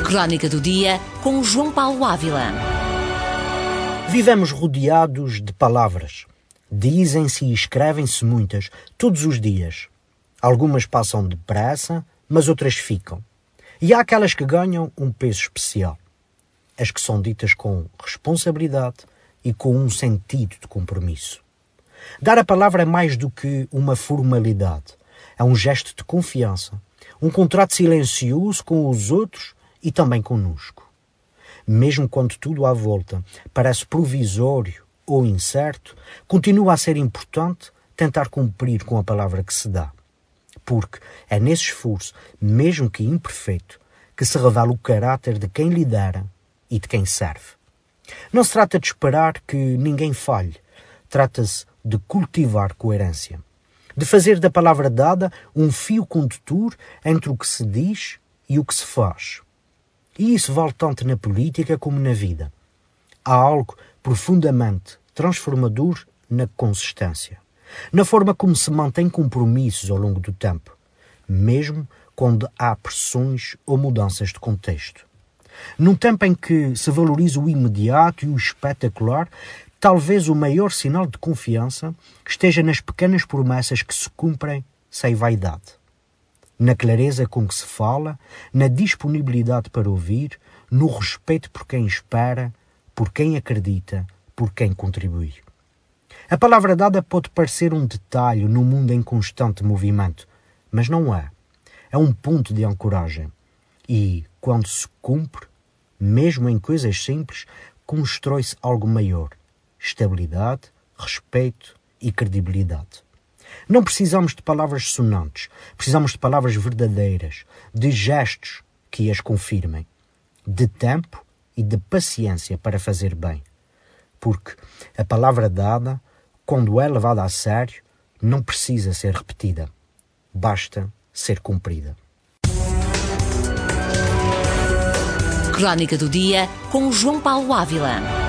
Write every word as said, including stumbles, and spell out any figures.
Crónica do Dia com João Paulo Ávila. Vivemos rodeados de palavras. Dizem-se e escrevem-se muitas, todos os dias. Algumas passam depressa, mas outras ficam. E há aquelas que ganham um peso especial. As que são ditas com responsabilidade e com um sentido de compromisso. Dar a palavra é mais do que uma formalidade. É um gesto de confiança, um contrato silencioso com os outros e também conosco. Mesmo quando tudo à volta parece provisório ou incerto, continua a ser importante tentar cumprir com a palavra que se dá. Porque é nesse esforço, mesmo que imperfeito, que se revela o caráter de quem lidera e de quem serve. Não se trata de esperar que ninguém falhe, trata-se de cultivar coerência. De fazer da palavra dada um fio condutor entre o que se diz e o que se faz. E isso vale tanto na política como na vida. Há algo profundamente transformador na consistência, na forma como se mantém compromissos ao longo do tempo, mesmo quando há pressões ou mudanças de contexto. Num tempo em que se valoriza o imediato e o espetacular, talvez o maior sinal de confiança esteja nas pequenas promessas que se cumprem sem vaidade. Na clareza com que se fala, na disponibilidade para ouvir, no respeito por quem espera, por quem acredita, por quem contribui. A palavra dada pode parecer um detalhe num mundo em constante movimento, mas não é. É um ponto de ancoragem. E, quando se cumpre, mesmo em coisas simples, constrói-se algo maior. Estabilidade, respeito e credibilidade. Não precisamos de palavras sonantes, precisamos de palavras verdadeiras, de gestos que as confirmem, de tempo e de paciência para fazer bem. Porque a palavra dada, quando é levada a sério, não precisa ser repetida, basta ser cumprida. Crónica do Dia com João Paulo Ávila.